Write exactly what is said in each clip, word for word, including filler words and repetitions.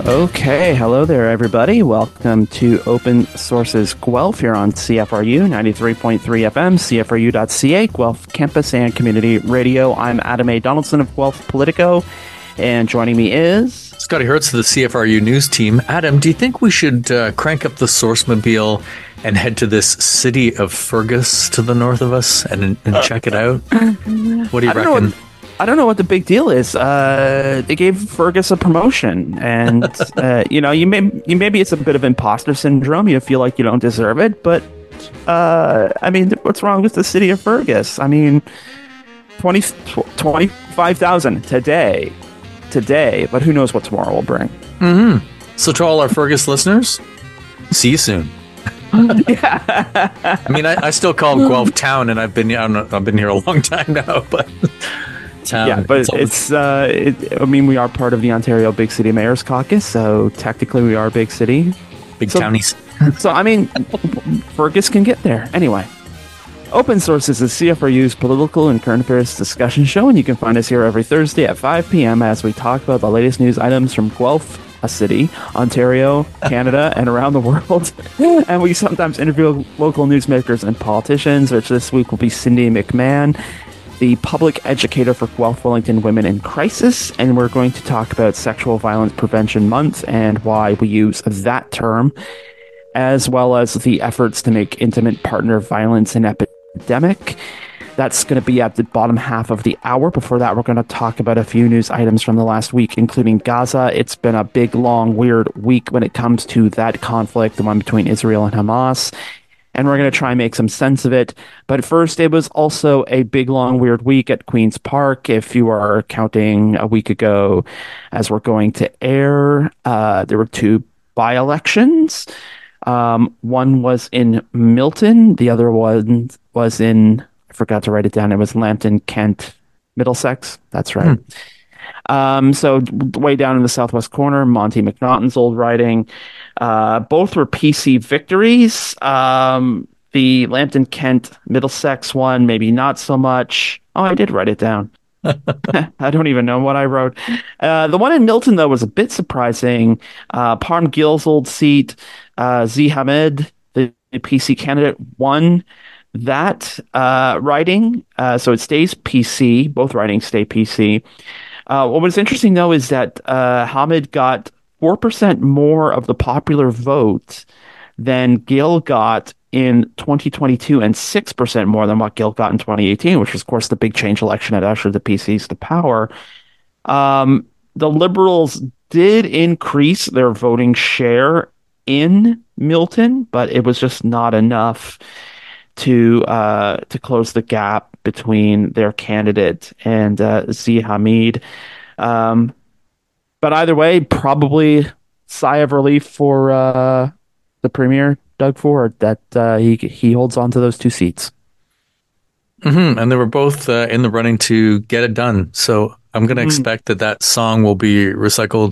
Okay, hello there, everybody. Welcome to Open Sources Guelph here on C F R U ninety-three point three F M, C F R U dot C A, Guelph Campus and Community Radio. I'm Adam A. Donaldson of Guelph Politico, and joining me is... Scotty Hertz of the C F R U News Team. Adam, do you think we should uh, crank up the Sourcemobile and head to this city of Fergus to the north of us and, and check it out? What do you reckon? I don't know what the big deal is. Uh, they gave Fergus a promotion, and uh, you know, you may, you maybe it's a bit of imposter syndrome. You feel like you don't deserve it, but uh, I mean, what's wrong with the city of Fergus? I mean, twenty, twenty-five thousand today, today, but who knows what tomorrow will bring? Mm-hmm. So, to all our Fergus listeners, see you soon. Yeah. I mean, I, I still call Guelph town, and I've been I've been here a long time now, but. Town. Yeah, but it's, it's uh, it, I mean, we are part of the Ontario Big City Mayors Caucus, so technically we are a big city. Big so, townies. So, I mean, Fergus can get there. Anyway, Open Sources is C F R U's political and current affairs discussion show, and you can find us here every Thursday at five p.m. as we talk about the latest news items from Guelph, a city, Ontario, Canada, and around the world. And we sometimes interview local newsmakers and politicians, which this week will be Cindy McMahon, the public educator for Guelph Wellington Women in Crisis, and we're going to talk about Sexual Violence Prevention Month and why we use that term, as well as the efforts to make intimate partner violence an epidemic. That's going to be at the bottom half of the hour. Before that, we're going to talk about a few news items from the last week, including Gaza. It's been a big, long, weird week when it comes to that conflict, the one between Israel and Hamas. And we're going to try and make some sense of it. But first, it was also a big, long, weird week at Queen's Park. If you are counting a week ago as we're going to air, uh, there were two by-elections. Um, one was in Milton. The other one was in, I forgot to write it down. It was Lambton, Kent, Middlesex. That's right. Hmm. Um, so way down in the southwest corner, Monty McNaughton's old riding. Uh, both were P C victories. Um, the Lambton Kent Middlesex one, maybe not so much. Oh, I did write it down. I don't even know what I wrote. Uh, the one in Milton, though, was a bit surprising. Uh, Parm Gill's old seat, uh, Z Hamed, the, the P C candidate, won that uh, riding. Uh, so it stays P C. Both ridings stay P C. Uh, what was interesting, though, is that uh, Hamed got four percent more of the popular vote than Gill got in twenty twenty-two and six percent more than what Gill got in twenty eighteen, which was, of course, the big change election that ushered the P Cs to power. Um, the Liberals did increase their voting share in Milton, but it was just not enough to uh, to close the gap between their candidate and uh, Z Hamed. Um, but either way, probably sigh of relief for uh, the premier, Doug Ford, that uh, he he holds on to those two seats. Mm-hmm. And they were both uh, in the running to get it done. So I'm going to mm. expect that that song will be recycled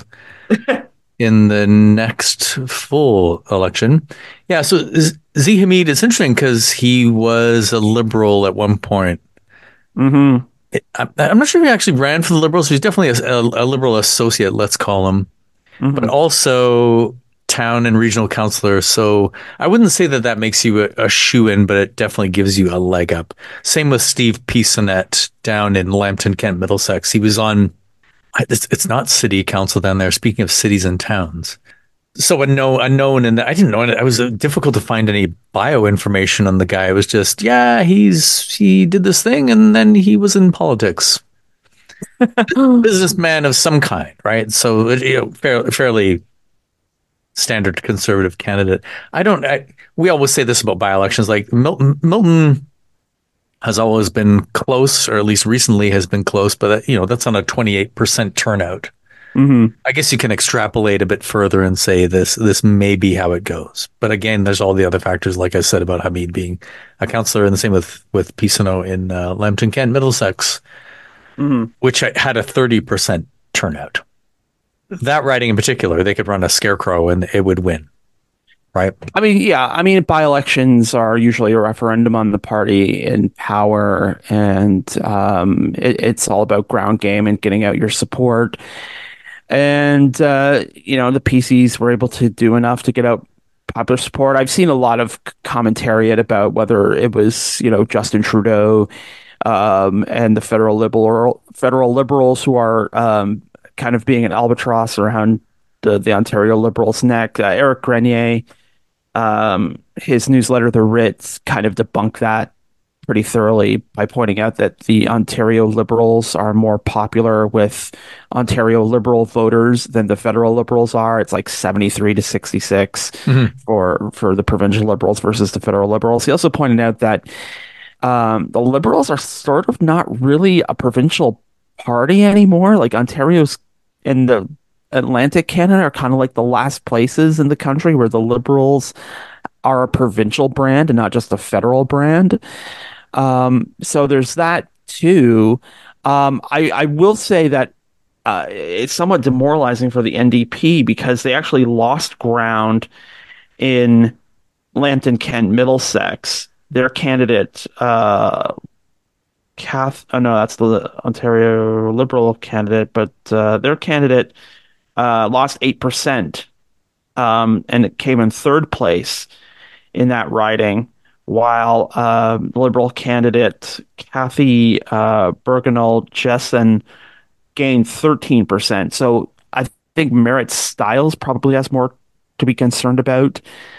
in the next full election. Yeah, so Z Hamed, it's interesting because he was a liberal at one point. Mm-hmm. It, I'm not sure if he actually ran for the Liberals. He's definitely a, a, a liberal associate, let's call him, mm-hmm. but also town and regional councillor. So I wouldn't say that that makes you a, a shoe-in, but it definitely gives you a leg up. Same with Steve Pisonet down in Lambton, Kent, Middlesex. He was on, it's, it's not city council down there. Speaking of cities and towns. So unknown, unknown, and I didn't know it. It was difficult to find any bio information on the guy. It was just, yeah, he's he did this thing, and then he was in politics. Businessman of some kind, right? So, you know, fairly, fairly standard conservative candidate. I don't. I, we always say this about by-elections. Like Milton, Milton has always been close, or at least recently has been close. But you know, that's on a twenty-eight percent turnout. Mm-hmm. I guess you can extrapolate a bit further and say this this may be how it goes. But again, there's all the other factors, like I said, about Hamed being a councillor, and the same with, with Pisonet in uh, Lambton, Kent, Middlesex, mm-hmm. which had a thirty percent turnout. That riding in particular, they could run a scarecrow and it would win, right? I mean, yeah. I mean, by-elections are usually a referendum on the party in power, and um, it, it's all about ground game and getting out your support. And, uh, you know, the P Cs were able to do enough to get out popular support. I've seen a lot of commentariat about whether it was, you know, Justin Trudeau um, and the federal liberal federal liberals who are um, kind of being an albatross around the, the Ontario Liberals' neck. Uh, Eric Grenier, um, his newsletter, The Ritz, kind of debunked that pretty thoroughly by pointing out that the Ontario Liberals are more popular with Ontario Liberal voters than the federal Liberals are. It's like seventy-three to sixty-six Mm-hmm. for for the provincial Liberals versus the federal Liberals. He also pointed out that um, the Liberals are sort of not really a provincial party anymore. Like Ontario's and the Atlantic Canada are kind of like the last places in the country where the Liberals are a provincial brand and not just a federal brand. Um, so there's that too. Um, I, I will say that uh, it's somewhat demoralizing for the N D P because they actually lost ground in Lambton, Kent, Middlesex. Their candidate, uh, Kath, oh no, that's the Ontario Liberal candidate, but uh, their candidate uh, lost eight percent um, and it came in third place in that riding, while uh, Liberal candidate Kathy uh, Bergenal Jessen gained thirteen percent. So I think Merritt Stiles probably has more to be concerned about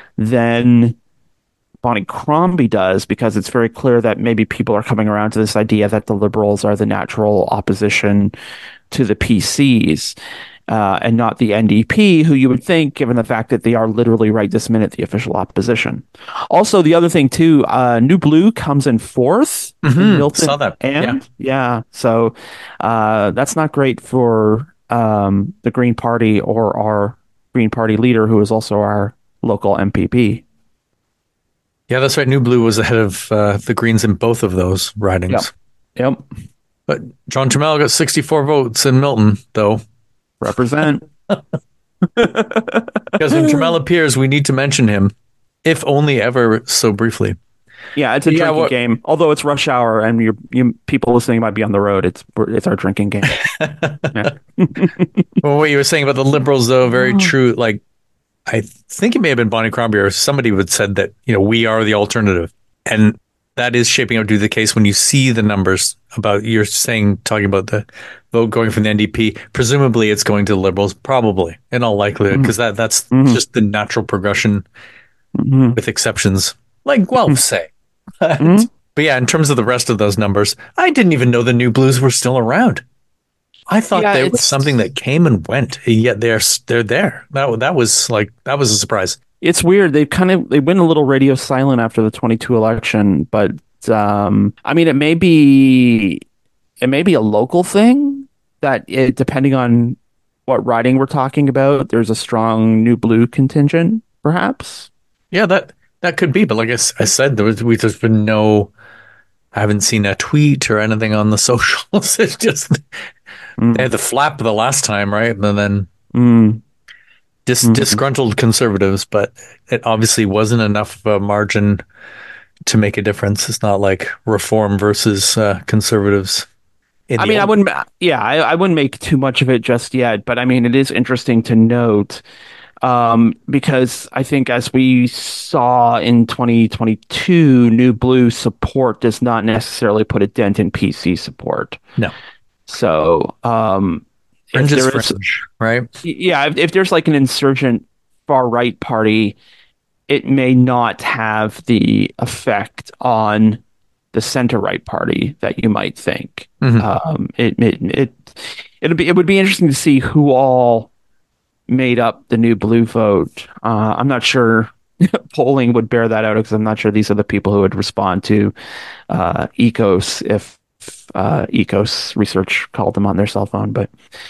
than Bonnie Crombie does, because it's very clear that maybe people are coming around to this idea that the Liberals are the natural opposition to the P Cs. Uh, and not the N D P, who you would think, given the fact that they are literally right this minute the official opposition. Also, the other thing too, uh, New Blue comes in fourth in Mm-hmm. Milton, Saw that. and Yeah. yeah, so uh, that's not great for um, the Green Party or our Green Party leader, who is also our local M P P. Yeah, that's right. New Blue was ahead of uh, the Greens in both of those Yep. ridings. Yep. But John Trammell got sixty-four votes in Milton, though. Represent. Because when Trammell appears, we need to mention him, if only ever so briefly. Yeah, it's a Yeah, drinking what- game. Although it's rush hour and you you people listening might be on the road, it's it's our drinking game. Yeah. Well, what you were saying about the Liberals, though, very true. Like, I think it may have been Bonnie Crombie or somebody would said that, you know, we are the alternative. And that is shaping up to be the case when you see the numbers about, you're saying, talking about the vote going from the N D P. Presumably it's going to the Liberals, probably, in all likelihood, because that, that's Mhm. just the natural progression Mhm. with exceptions, like Guelph say. Mhm. But yeah, in terms of the rest of those numbers, I didn't even know the New Blues were still around. I thought Yeah, they was it's- something that came and went, and yet they're they're there. That that was like that was a surprise. It's weird. They kind of they went a little radio silent after the twenty-two election, but um, I mean, it may be it may be a local thing that it, depending on what riding we're talking about, there's a strong New Blue contingent, perhaps. Yeah, that that could be. But like I, s- I said, there was we there's been no. I haven't seen a tweet or anything on the socials. It's just Mm. they had the flap the last time, right? And then Mm. dis, Mhm. disgruntled conservatives, but it obviously wasn't enough of a margin to make a difference. It's not like reform versus uh, conservatives. in I the mean, I old- wouldn't. Yeah, I, I wouldn't make too much of it just yet, but I mean, it is interesting to note um, because I think, as we saw in twenty twenty-two, New Blue support does not necessarily put a dent in P C support. No. So, um, if Fringe is there is, fringe, right? yeah, if, if there's like an insurgent far right party, it may not have the effect on the center right party that you might think. Mhm. Um, it it it it'd be it would be interesting to see who all made up the New Blue vote. Uh, I'm not sure polling would bear that out, because I'm not sure these are the people who would respond to uh, Ecos if uh, Ecos research called them on their cell phone. But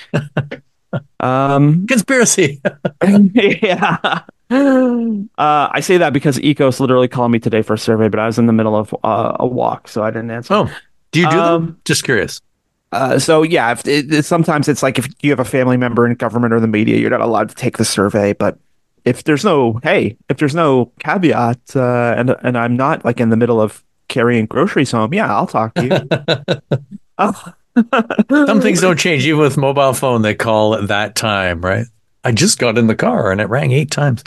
um, Conspiracy. yeah. Uh, I say that because Ecos literally called me today for a survey, but I was in the middle of uh, a walk, so I didn't answer. Oh, do you do Um, them? Just curious. Uh, so yeah, if it, it- sometimes it's like if you have a family member in government or the media, you're not allowed to take the survey. But if there's no, hey, if there's no caveat, uh, and and I'm not like in the middle of carrying groceries home, yeah, I'll talk to you. Oh, Some things don't change, even with mobile phone. They call at that time, right? I just got in the car and it rang eight times.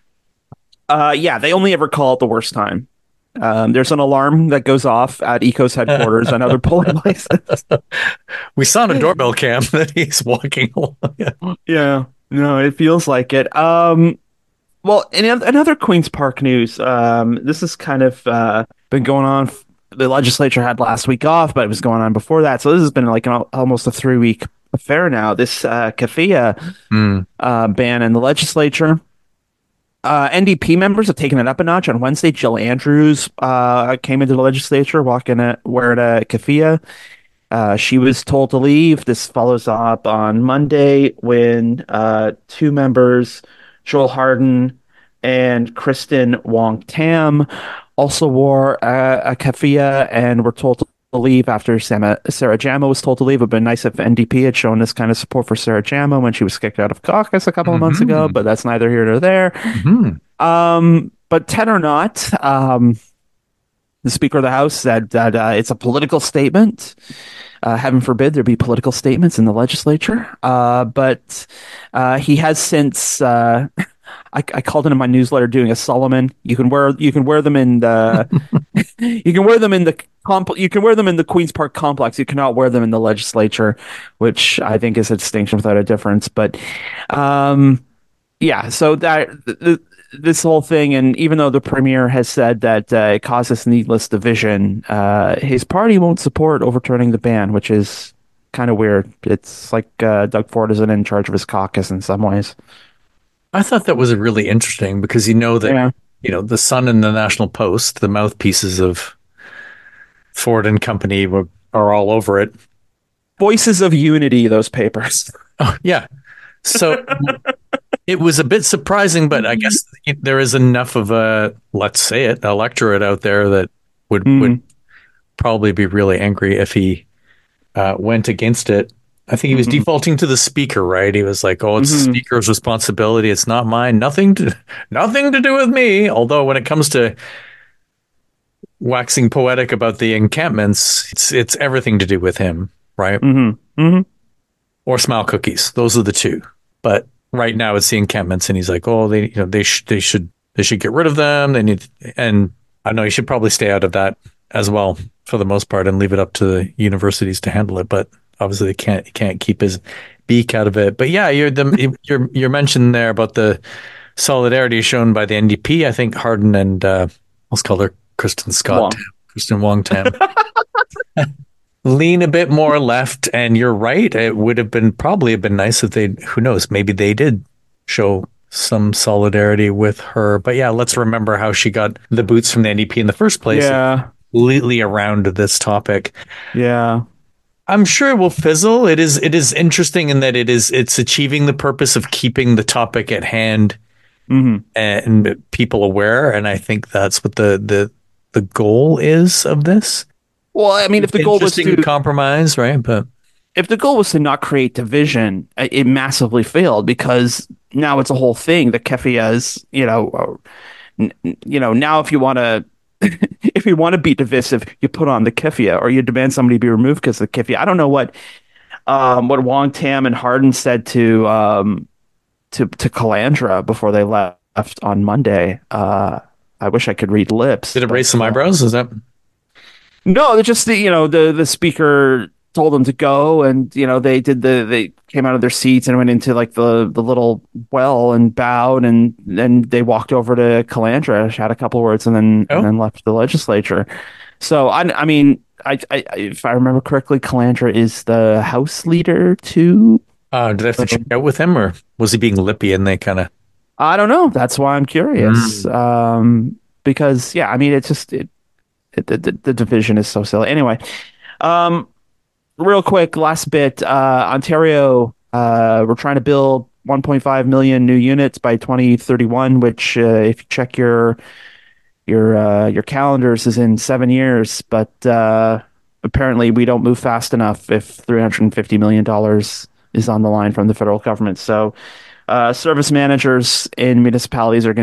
Uh, yeah, they only ever call at the worst time. Um, there's an alarm that goes off at Eco's headquarters and other polling places. We saw on a doorbell cam that he's walking along. Yeah, no, it feels like it. Um, well, in oth- another Queens Park news, um, this has kind of uh, been going on. f- The legislature had last week off, but it was going on before that. So this has been like an, al- almost a three week affair now. This uh, keffiyeh Mm. uh, ban in the legislature. Uh, N D P members have taken it up a notch. On Wednesday, Jill Andrews uh, came into the legislature walking a, wearing a keffiyeh. Uh, she was told to leave. This follows up on Monday when uh, two members, Joel Harden and Kristen Wong Tam, also wore a, a keffiyeh and were told to leave after Sama, Sarah Jama was told to leave. It would been nice if N D P had shown this kind of support for Sarah Jama when she was kicked out of caucus a couple of months ago, Hmm. but that's neither here nor there. Hmm. Um, but ten or not, um, the Speaker of the House said that uh, it's a political statement. Uh, heaven forbid there be political statements in the legislature. Uh, but uh, he has since. Uh, I, I called it in my newsletter doing a Solomon. You can wear you can wear them in the you can wear them in the comp you can wear them in the Queens Park complex. You cannot wear them in the legislature, which I think is a distinction without a difference. But um, yeah, so that th- this whole thing, and even though the premier has said that uh, it causes needless division, uh, his party won't support overturning the ban, which is kind of weird. It's like uh, Doug Ford isn't in charge of his caucus in some ways. I thought that was really interesting because you know that Yeah, you know the Sun and the National Post, the mouthpieces of Ford and Company, were, are all over it. voices of unity. Those papers. Oh, yeah. So it was a bit surprising, but I guess there is enough of a, let's say it, electorate out there that would would Mm, probably be really angry if he uh, went against it. I think he was mhm, defaulting to the speaker, right? He was like, "Oh, it's the mhm. speaker's responsibility. It's not mine. Nothing to, nothing to do with me." Although, when it comes to waxing poetic about the encampments, it's it's everything to do with him, right? Mhm. Mhm. Or smile cookies. Those are the two. But right now, it's the encampments, and he's like, "Oh, they you know they sh- they should they should get rid of them. They need." And I know you should probably stay out of that as well for the most part and leave it up to the universities to handle it. But obviously, they can't he can't keep his beak out of it. But yeah, you're the you're you're mentioned there about the solidarity shown by the N D P. I think Hardin and uh, let's call her Kristen Scott, Wong. Tam, Kristen Wong Tam, lean a bit more left. And you're right; it would have been probably have been nice if they, who knows, maybe they did show some solidarity with her. But yeah, let's remember how she got the boots from the N D P in the first place, Yeah. completely around this topic. Yeah. I'm sure it will fizzle. It is it is interesting in that it is it's achieving the purpose of keeping the topic at hand Mhm. and people aware. And I think that's what the the the goal is of this. Well, I mean, if the goal was Interesting to compromise, right? But if the goal was to not create division, uh, it massively failed because now it's a whole thing. The keffiyeh is, you know, uh, n- n- you know, now if you want to, if you want to be divisive, you put on the keffiyeh or you demand somebody be removed because of the keffiyeh. I don't know what, um, what Wong Tam and Hardin said to, um, to to Calandra before they left on Monday. Uh, I wish I could read lips. did it raise But, some uh, eyebrows? Is that no, they just the you know the the speaker told them to go, and you know they did the they came out of their seats and went into like the the little well and bowed, and then they walked over to Calandra, had a couple words, and then and oh? then left the legislature. So I I mean I, I if I remember correctly, Calandra is the House leader too. Uh, did I have to check out with him, or was he being lippy and they kind of? I don't know. That's why I'm curious. Mm. Um, because yeah, I mean it's just it, it the, the the division is so silly. Anyway, um. real quick, last bit. Uh, Ontario, uh, we're trying to build one point five million new units by twenty thirty-one, which, uh, if you check your your uh, your calendars, is in seven years. But uh, apparently, we don't move fast enough if three hundred fifty million dollars is on the line from the federal government. So, uh, service managers in municipalities are going to get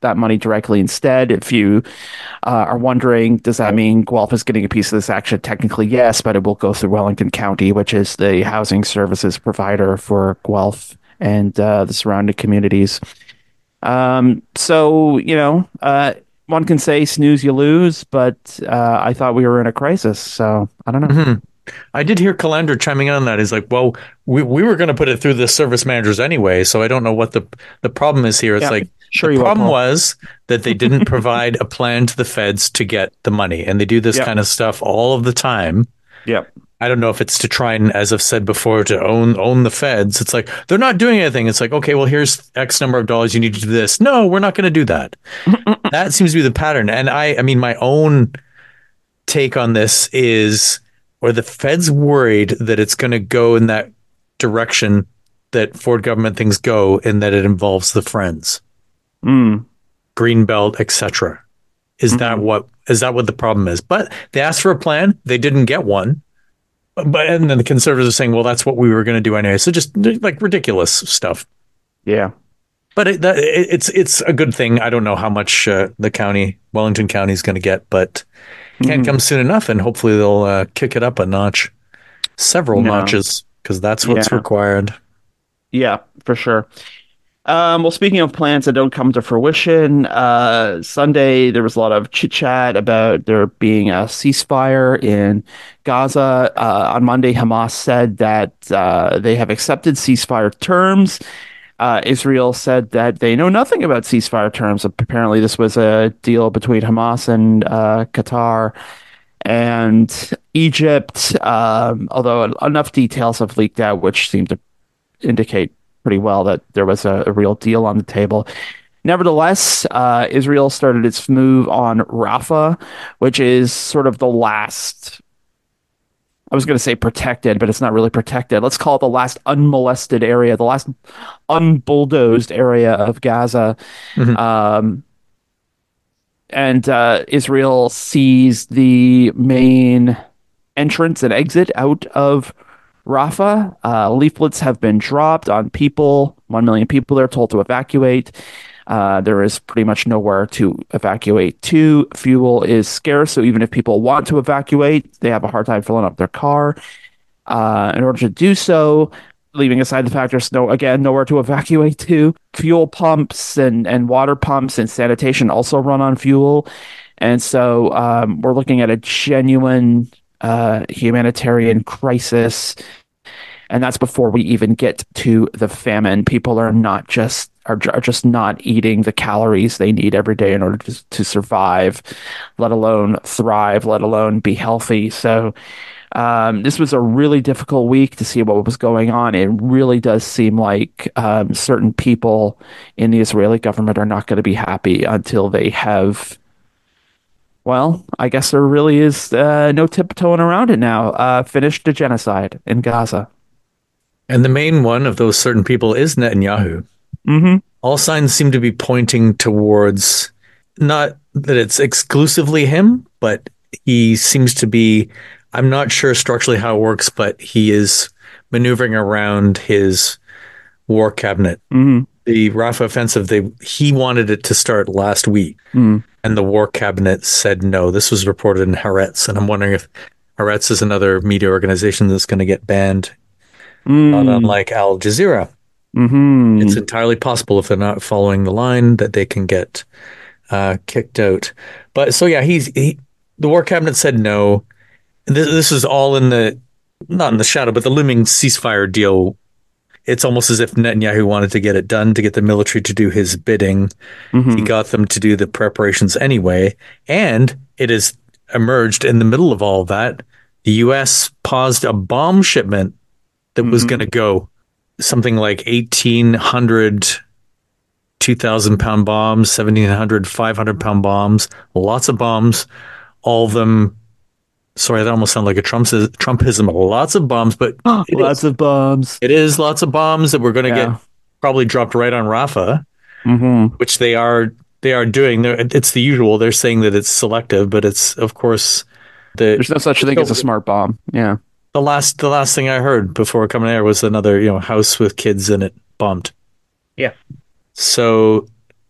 that money directly instead. If you uh, are wondering, does that mean Guelph is getting a piece of this action? Technically, yes, but it will go through Wellington County, which is the housing services provider for Guelph and uh, the surrounding communities. Um, so, you know, uh, one can say snooze, you lose, but uh, I thought we were in a crisis. So I don't know. Mm-hmm. I did hear Calandra chiming in on that. He's like, well, we, we were going to put it through the service managers anyway, so I don't know what the the problem is here. It's Yeah, like sure the you problem are, was that they didn't provide a plan to the feds to get the money, and they do this Yep. kind of stuff all of the time. Yep. I don't know if it's to try and, as I've said before, to own own the feds. It's like they're not doing anything. It's like, okay, well, here's X number of dollars. You need to do this. No, we're not going to do that. That seems to be the pattern. And I, I mean, my own take on this is, are the feds worried that it's going to go in that direction that Ford government things go, and that it involves the Friends, Mm. Greenbelt, et cetera? Is mm-hmm. that what is that what the problem is? But they asked for a plan. They didn't get one. But and then the conservatives are saying, well, that's what we were going to do anyway. So just like ridiculous stuff. Yeah. But it, that, it, it's it's a good thing. I don't know how much uh, the county, Wellington County, is going to get, but it can't mm-hmm. come soon enough. And hopefully they'll uh, kick it up a notch, several no. notches, because that's what's yeah. required. Yeah, for sure. Um, well, speaking of plans that don't come to fruition, uh, Sunday there was a lot of chit chat about there being a ceasefire in Gaza. Uh, on Monday, Hamas said that uh, they have accepted ceasefire terms. Uh, Israel said that they know nothing about ceasefire terms. Apparently, this was a deal between Hamas and uh, Qatar and Egypt, um, although enough details have leaked out which seem to indicate pretty well that there was a, a real deal on the table. Nevertheless, uh, Israel started its move on Rafah, which is sort of the last, I was going to say protected, but it's not really protected. Let's call it the last unmolested area, the last unbulldozed area of Gaza. Mm-hmm. Um, and uh, Israel seized the main entrance and exit out of Rafah. Uh, leaflets have been dropped on people. One million people there told to evacuate. Uh, there is pretty much nowhere to evacuate to. Fuel is scarce, so even if people want to evacuate, they have a hard time filling up their car. Uh, in order to do so, leaving aside the fact there's no, again, nowhere to evacuate to, fuel pumps and, and water pumps and sanitation also run on fuel. And so um, we're looking at a genuine Uh, humanitarian crisis, and that's before we even get to the famine. People are not just are, are just not eating the calories they need every day in order to, to survive, let alone thrive, let alone be healthy. So um, this was a really difficult week to see what was going on. It really does seem like um, certain people in the Israeli government are not going to be happy until they have, well, I guess there really is uh, no tiptoeing around it now. Uh, finished the genocide in Gaza. And the main one of those certain people is Netanyahu. Mm-hmm. All signs seem to be pointing towards not that it's exclusively him, but he seems to be, I'm not sure structurally how it works, but he is maneuvering around his war cabinet. Mm-hmm. The Rafah offensive, they he wanted it to start last week. Mm-hmm. And the war cabinet said no. This was reported in Haaretz, and I'm wondering if Haaretz is another media organization that's going to get banned, mm. not unlike Al Jazeera. Mm-hmm. It's entirely possible, if they're not following the line, that they can get uh, kicked out. But so yeah, he's he, the war cabinet said no. This, this is all in the not in the shadow, but the looming ceasefire deal. It's almost as if Netanyahu wanted to get it done, to get the military to do his bidding. Mm-hmm. He got them to do the preparations anyway. And it has emerged in the middle of all of that. The U S paused a bomb shipment that mm-hmm. was going to go something like eighteen hundred two thousand pound bombs, seventeen hundred five hundred pound bombs, lots of bombs, all of them. Sorry, that almost sounded like a Trump Trumpism. Lots of bombs, but oh, lots is, of bombs. It is lots of bombs that we're going to yeah. get probably dropped right on Rafah, mm-hmm. which they are they are doing. They're, it's the usual. They're saying that it's selective, but it's of course the, there's no such thing as a smart bomb. Yeah. The last the last thing I heard before coming there was another you know house with kids in it bombed. Yeah. So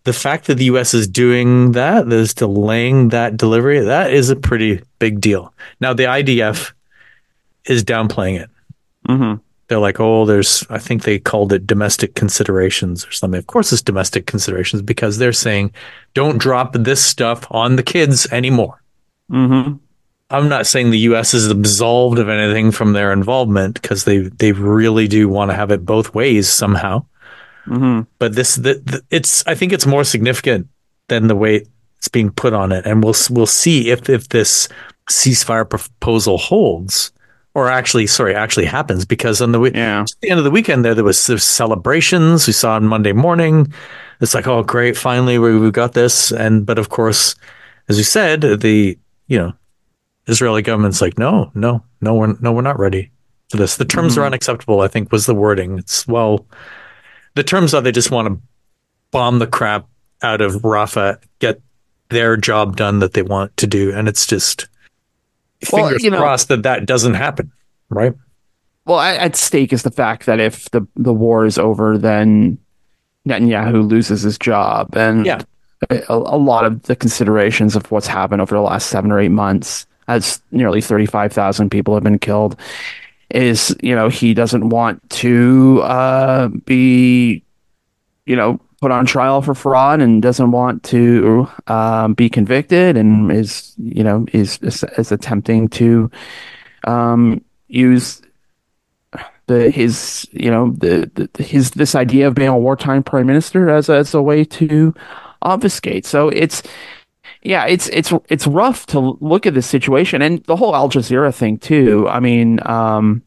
the fact that the U S is doing that, that is delaying that delivery, that is a pretty big deal. Now, the I D F is downplaying it. Mm-hmm. They're like, oh, there's, I think they called it domestic considerations or something. Of course, it's domestic considerations because they're saying, don't drop this stuff on the kids anymore. Mm-hmm. I'm not saying the U S is absolved of anything from their involvement because they they really do want to have it both ways somehow. Mm-hmm. But this, the, the, it's, I think it's more significant than the way it's being put on it, and we'll we'll see if if this ceasefire proposal holds, or actually, sorry, actually happens. Because on the Yeah. at the end of the weekend, there there was, there was celebrations. We saw on Monday morning. It's like, oh, great, finally we we got this. And but of course, as you said, the you know Israeli government's like, no, no, no, we're no, we're not ready for this. The terms Mm-hmm. are unacceptable, I think was the wording. It's, well, the terms are they just want to bomb the crap out of Rafah, get their job done that they want to do. And it's just Well, fingers you know, crossed that that doesn't happen. Right. well, at at stake is the fact that if the the war is over, then Netanyahu loses his job, and Yeah. a, a lot of the considerations of what's happened over the last seven or eight months, as nearly thirty-five thousand people have been killed, is, you know, he doesn't want to uh, be, you know, put on trial for fraud, and doesn't want to um, be convicted, and is, you know, is is, is attempting to um, use the his you know the, the his this idea of being a wartime prime minister as a, as a way to obfuscate. So it's yeah, it's it's it's rough to look at this situation, and the whole Al Jazeera thing too. I mean, um,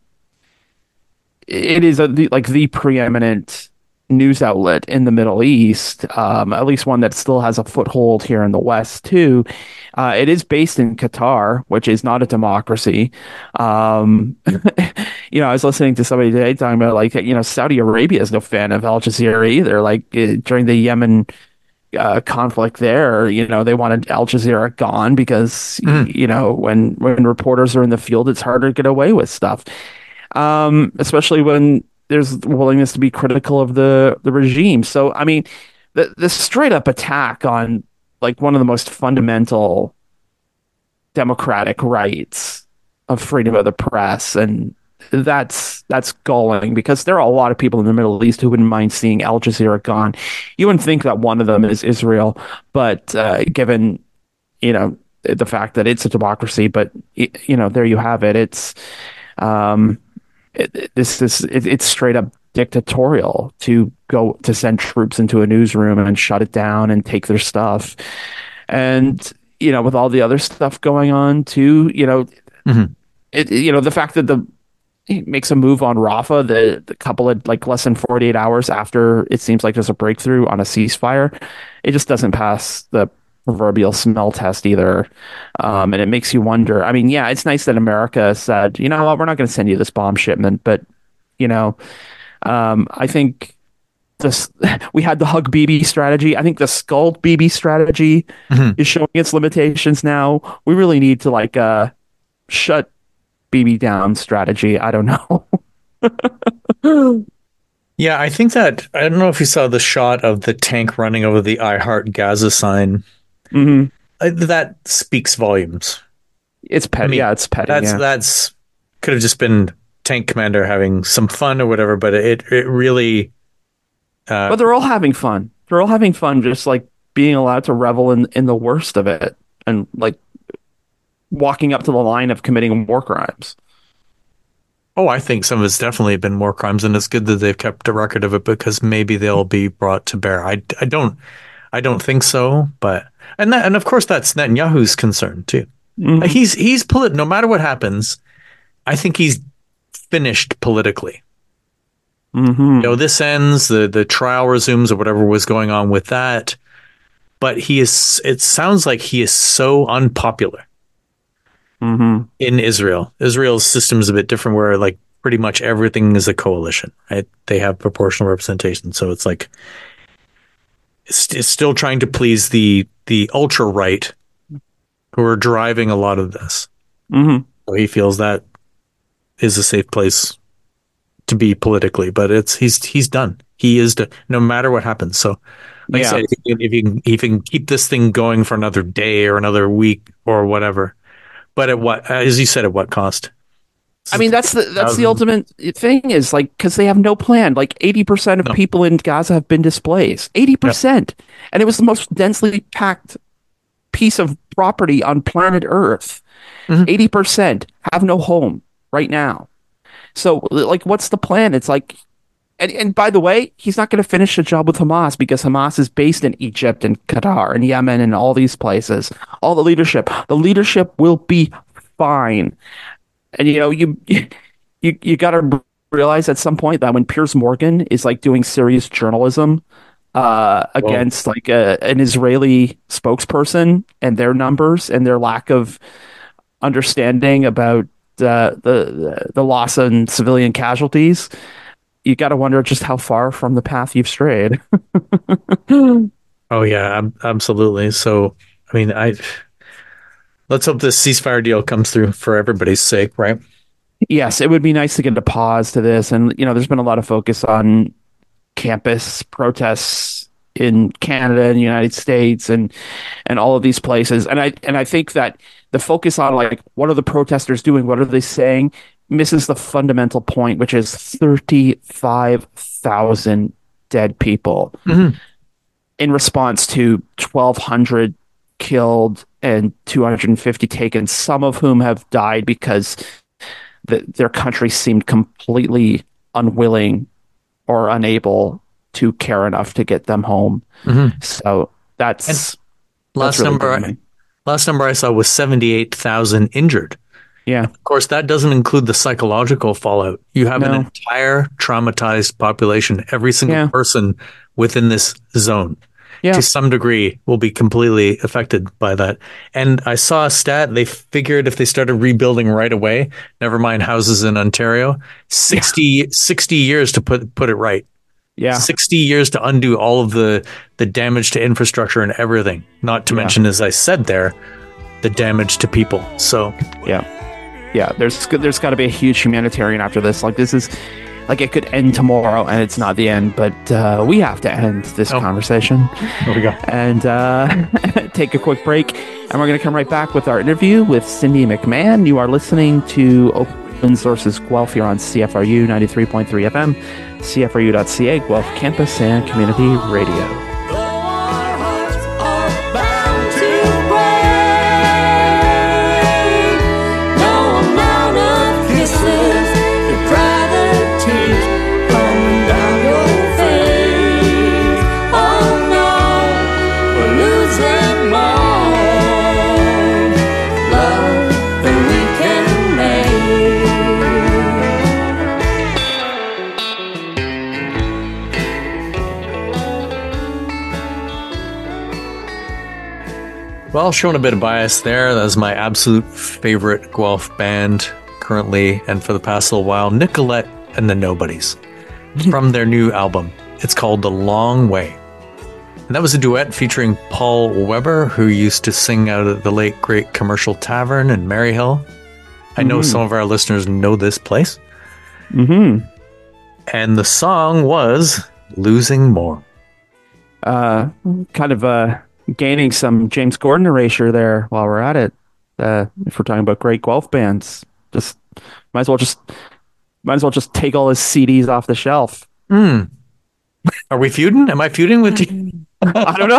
it is a, the, like the preeminent news outlet in the Middle East, um, at least one that still has a foothold here in the West too. Uh, it is based in Qatar, which is not a democracy. Um, you know, I was listening to somebody today talking about, like, you know, Saudi Arabia is no fan of Al Jazeera either. Like, uh, during the Yemen uh, conflict there, you know, they wanted Al Jazeera gone because, Mm. you know, when when reporters are in the field, it's harder to get away with stuff, um, especially when there's willingness to be critical of the the regime. So, I mean, the the straight up attack on, like, one of the most fundamental democratic rights of freedom of the press, and that's that's galling, because there are a lot of people in the Middle East who wouldn't mind seeing Al Jazeera gone. You wouldn't think that one of them is Israel, but uh, given, you know, the fact that it's a democracy, but y- you know, there you have it. It's um, it, it- this this it, it's straight up dictatorial to go to send troops into a newsroom and shut it down and take their stuff. And, you know, with all the other stuff going on too, you know, Mm-hmm. it, you know, the fact that the he makes a move on Rafah, the, the couple of, like, less than forty-eight hours after it seems like there's a breakthrough on a ceasefire, it just doesn't pass the proverbial smell test either. Um, and it makes you wonder. I mean, yeah, it's nice that America said, you know what, we're not going to send you this bomb shipment, but, you know, um, I think this we had the hug B B strategy. I think the scald B B strategy Mm-hmm. is showing its limitations now. We really need to, like, uh shut B B down strategy. I don't know. Yeah, I think that I don't know if you saw the shot of the tank running over the I Heart Gaza sign. hmm Uh, That speaks volumes. It's I petty. mean, Yeah, it's petty. that's Yeah. that's could have just been tank commander having some fun or whatever, but it it really uh But they're all having fun. They're all having fun, just, like, being allowed to revel in in the worst of it, and, like, walking up to the line of committing war crimes. oh, I think some of it's definitely been war crimes, and it's good that they've kept a record of it because maybe they'll be brought to bear. I, I don't I don't think so, but and that, and of course that's Netanyahu's concern too. hmm He's he's polit no matter what happens, I think he's finished politically. You know, hmm this ends, the the trial resumes or whatever was going on with that, but he is it sounds like he is so unpopular hmm in Israel. Israel's system is a bit different where, like, pretty much everything is a coalition, right? They have proportional representation. So it's like it's, it's still trying to please the the ultra right who are driving a lot of this. hmm So he feels that is a safe place to be politically, but it's he's he's done. He is done, no matter what happens. So Like I Yeah. said, if you, if you can, if you can keep this thing going for another day or another week or whatever, but at what, as you said, at what cost? I mean, that's the that's the Thousands? ultimate thing is like because they have no plan. Like eighty percent of No. people in Gaza have been displaced. Yeah. eighty percent. And it was the most densely packed piece of property on planet Earth. Mhm. eighty percent have no home right now. So, like, what's the plan? It's like, and, and by the way, he's not going to finish the job with Hamas because Hamas is based in Egypt and Qatar and Yemen and all these places. All the leadership, the leadership will be fine. And you know, you you you got to realize at some point that when Piers Morgan is like doing serious journalism uh, Whoa. against like a, an Israeli spokesperson and their numbers and their lack of understanding about uh, the the loss in civilian casualties, you got to wonder just how far from the path you've strayed. Oh yeah, ab- absolutely. So, I mean, I let's hope this ceasefire deal comes through for everybody's sake, right? Yes, it would be nice to get a pause to this, and you know, there's been a lot of focus on campus protests in Canada and the United States and and all of these places. And I and I think that the focus on like what are the protesters doing, what are they saying, misses the fundamental point, which is thirty-five thousand dead people Hmm. in response to twelve hundred killed and two hundred fifty taken, some of whom have died because the, their country seemed completely unwilling or unable to care enough to get them home. Hmm. So And that's that's last really number, I, damning. last number I saw was seventy-eight thousand injured. Yeah. Of course, that doesn't include the psychological fallout. You have an No. entire traumatized population. Every single Yeah. person within this zone, Yeah. to some degree, will be completely affected by that. And I saw a stat. They figured if they started rebuilding right away, never mind houses in Ontario, Yeah. sixty, sixty years to put put it right. Yeah. sixty years to undo all of the the damage to infrastructure and everything. Not to Yeah. mention, as I said there, the damage to people. So Yeah. Yeah. There's there's got to be a huge humanitarian after this. Like this is like it could end tomorrow and it's not the end, but uh, we have to end this Oh. conversation there we go. and uh, take a quick break. And we're going to come right back with our interview with Cindy McMahon. You are listening to Open Sources Guelph here on C F R U ninety-three point three F M, C F R U dot C A, Guelph Campus and Community Radio. Well, showing a bit of bias there. That's my absolute favorite Guelph band currently and for the past little while, Nicolette and the Nobodies, from their new album. It's called The Long Way. And that was a duet featuring Paul Weber, who used to sing out at the late great Commercial Tavern in Maryhill. I know Mhm. some of our listeners know this place. Mm-hmm. And the song was Losing More. Uh, kind of uh, gaining some James Gordon erasure there while we're at it. Uh, if we're talking about great Guelph bands, just might as well just might as well just take all his C Ds off the shelf. Hmm. Are we feuding? Am I feuding with James? I don't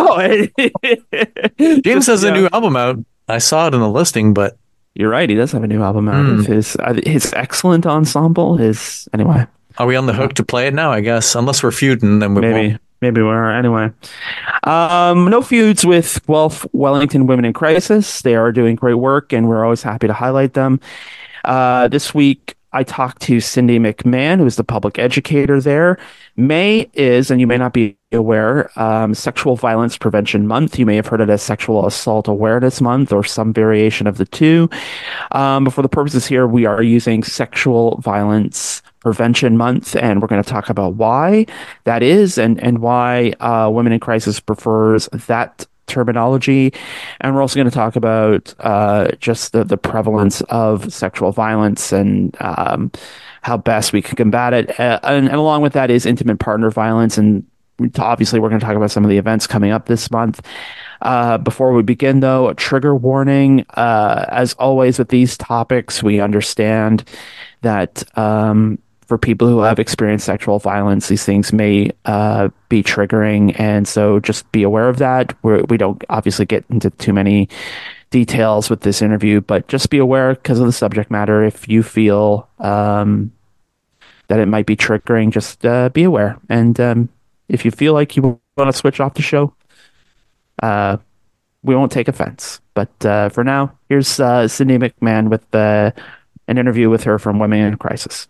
know. James Just, has a yeah. new album out. I saw it in the listing, but You're right. He does have a new album out. Hmm. His uh, his excellent ensemble. His anyway. are we on the hook to play it now? I guess, unless we're feuding, then we Maybe won't. maybe we are anyway. Um, no feuds with Guelph Wellington Women in Crisis. They are doing great work, and we're always happy to highlight them. Uh, this week, I talked to Cindy McMahon, who is the public educator there. May is, and you may not be aware, um, Sexual Violence Prevention Month. You may have heard it as Sexual Assault Awareness Month or some variation of the two. Um, but for the purposes here, we are using Sexual Violence Prevention Month, and we're going to talk about why that is and, and why uh, Women in Crisis prefers that terminology. And we're also going to talk about uh, just the, the prevalence of sexual violence and um, how best we can combat it. Uh, and, and along with that is intimate partner violence and obviously we're going to talk about some of the events coming up this month. Uh, before we begin, though, a trigger warning. Uh, as always with these topics, we understand that um, for people who have experienced sexual violence, these things may uh, be triggering, and so just be aware of that. We're, we don't obviously get into too many details with this interview, but just be aware because of the subject matter. If you feel um, that it might be triggering, just uh, be aware. And um, if you feel like you want to switch off the show, uh, we won't take offense. But uh, for now, here's uh, Cindy McMahon with uh, an interview with her from Women in Crisis.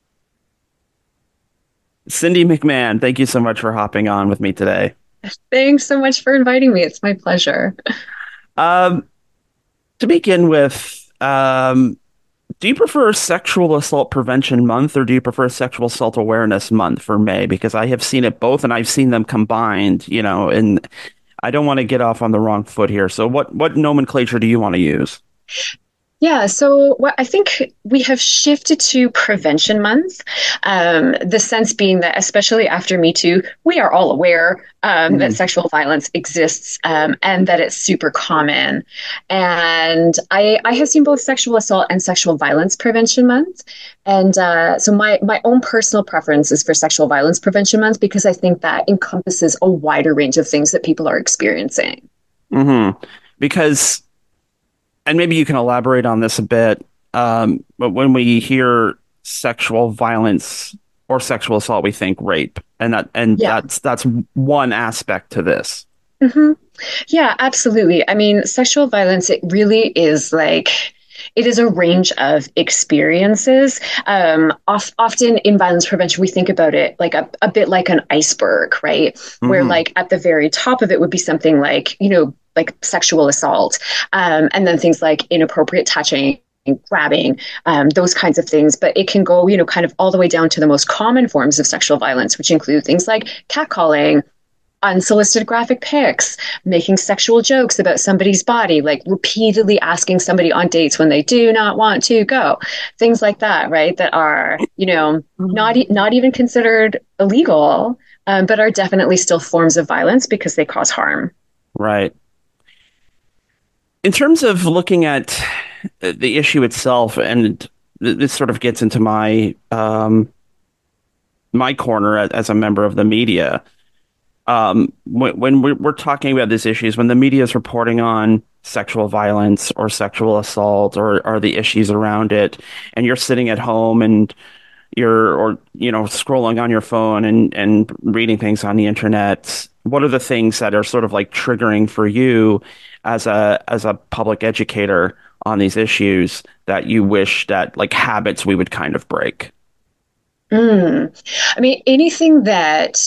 Cindy McMahon, thank you so much for hopping on with me today. Thanks so much for inviting me. It's my pleasure. Um, to begin with, um, do you prefer Sexual Assault Prevention Month or do you prefer Sexual Assault Awareness Month for May? Because I have seen it both and I've seen them combined, you know, and I don't want to get off on the wrong foot here. So what, what nomenclature do you want to use? Yeah, so what I think we have shifted to Prevention Month. Um, the sense being that, especially after Me Too, we are all aware um, mm-hmm. that sexual violence exists um, and that it's super common. And I, I have seen both Sexual Assault and Sexual Violence Prevention Month. And uh, so my, my own personal preference is for Sexual Violence Prevention Month because I think that encompasses a wider range of things that people are experiencing. Mm-hmm. Because... And maybe you can elaborate on this a bit. Um, but when we hear sexual violence or sexual assault, we think rape, and that and yeah. that's that's one aspect to this. Mm-hmm. Yeah, absolutely. I mean, sexual violence, it really is like it is a range of experiences. Um, of, often in violence prevention, we think about it like a, a bit like an iceberg, right? Mm-hmm. Where like at the very top of it would be something like, you know, like sexual assault, um, and then things like inappropriate touching, grabbing, um, those kinds of things. But it can go, you know, kind of all the way down to the most common forms of sexual violence, which include things like catcalling, unsolicited graphic pics, making sexual jokes about somebody's body, like repeatedly asking somebody on dates when they do not want to go, things like that, right? That are, you know, not e- not even considered illegal, um, but are definitely still forms of violence because they cause harm. Right. In terms of looking at the issue itself, and this sort of gets into my um, my corner as a member of the media, um, when, when we're, we're talking about these issues, when the media is reporting on sexual violence or sexual assault or, or the issues around it, and you're sitting at home and you're, or, you know, scrolling on your phone and, and reading things on the internet, what are the things that are sort of like triggering for you as a as a public educator on these issues that you wish that like habits we would kind of break? Mm. I mean, anything that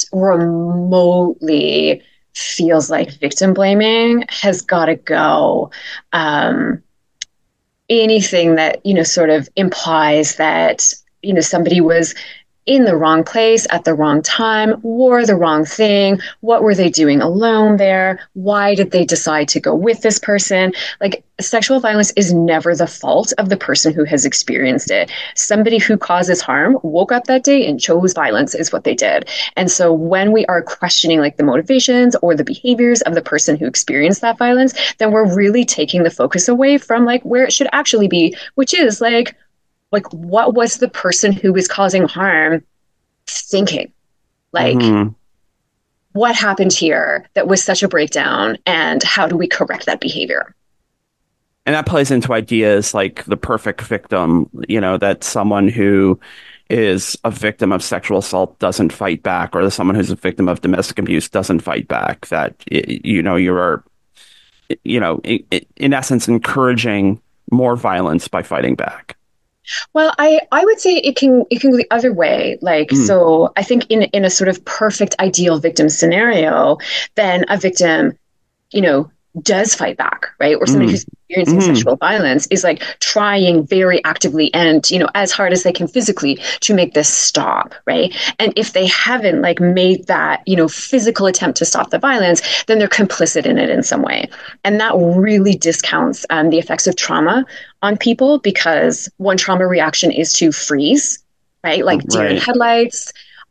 remotely feels like victim blaming has got to go. Um, anything that, you know, sort of implies that, you know, somebody was in the wrong place at the wrong time, wore the wrong thing. What were they doing alone there? Why did they decide to go with this person? Like, sexual violence is never the fault of the person who has experienced it. Somebody who causes harm woke up that day and chose violence is what they did. And so when we are questioning like the motivations or the behaviors of the person who experienced that violence, then we're really taking the focus away from like where it should actually be, which is like, like, what was the person who was causing harm thinking? Like, mm-hmm. what happened here that was such a breakdown, and how do we correct that behavior? And that plays into ideas like the perfect victim, you know, that someone who is a victim of sexual assault doesn't fight back, or someone who's a victim of domestic abuse doesn't fight back, that, you know, you're, you know, in essence, encouraging more violence by fighting back. Well, I, I would say it can it can go the other way. Like, mm. so I think in in a sort of perfect ideal victim scenario, then a victim, you know, does fight back, right? Or somebody mm. who's experiencing mm. sexual violence is like trying very actively and, you know, as hard as they can physically to make this stop, right? And if they haven't like made that, you know, physical attempt to stop the violence, then they're complicit in it in some way. And that really discounts um, the effects of trauma on people, because one trauma reaction is to freeze, right? Like deer in headlights.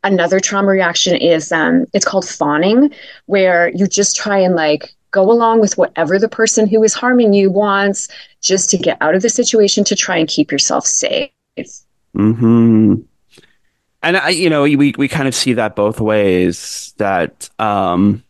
another trauma reaction is um, it's called fawning, where you just try and like go along with whatever the person who is harming you wants, just to get out of the situation to try and keep yourself safe. Mm-hmm. And I, you know, we we kind of see that both ways. That um,